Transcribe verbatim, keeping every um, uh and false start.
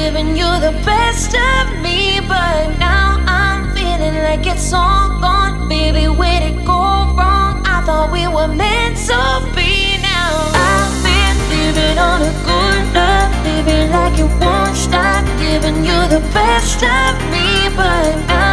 giving you the best of me, but now I'm feeling like it's all gone. Baby, where'd it go wrong? I thought we were meant to be. Now I've been living on a good love, living like it won't stop, giving you the best of me, but now